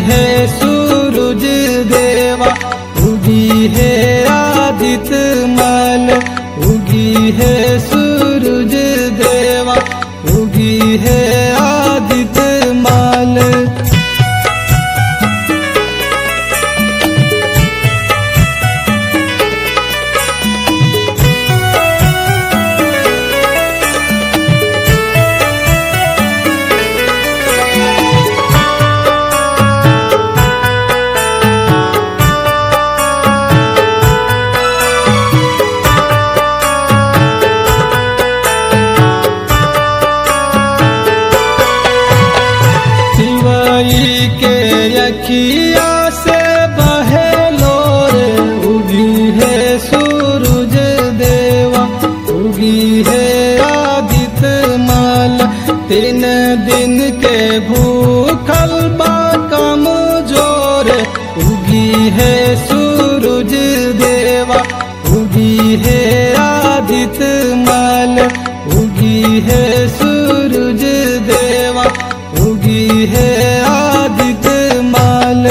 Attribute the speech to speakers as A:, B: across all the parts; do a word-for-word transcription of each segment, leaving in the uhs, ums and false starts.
A: है सूरज देवा, उगी है आदित्य माल। उगी है सूरज देवा, उगी है आदित्य माल। के अखिया से बहे लोर, उगी है सूरज देवा, उगी है आदित्य माल। तीन दिन के भूखल बा कमजोर, उगी है सूरज देवा, उगी है आदित्य माल। उगी है सूरज देवा, उगी है आदित्य माल।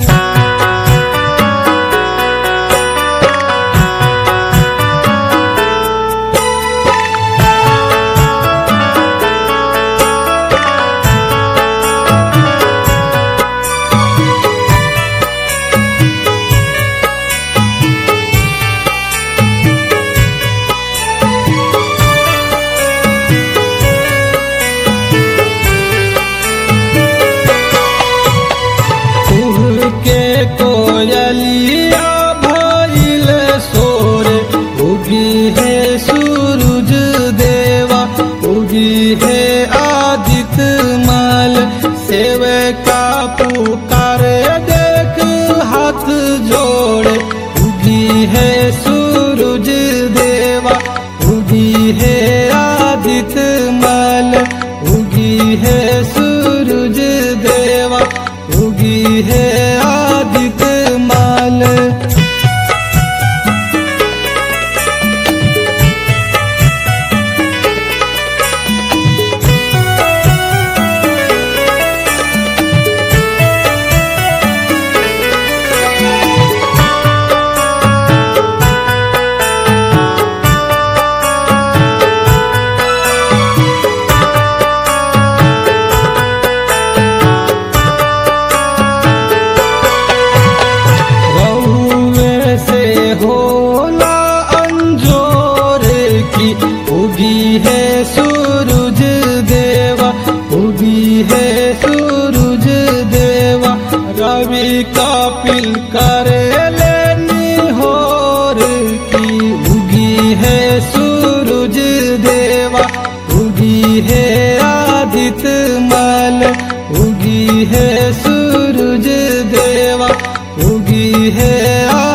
A: कोयलिया भइल सोर, उगी है सूरज देवा, उगी है आदित्य माल। सेवका पुकार देख हाथ जोड़, उगी है सूरज देवा, उगी है आदित्य माल। उगी है सूरज देवा, उगी है आदित्य माल। होला अंजोर की, उगी है सूरज देवा, उगी है सूरज देवा। रवि कपिल करे लेनी होर की, उगी है सूरज देवा, उगी है आदित्य माल। उगी है सूरज देवा, उगी है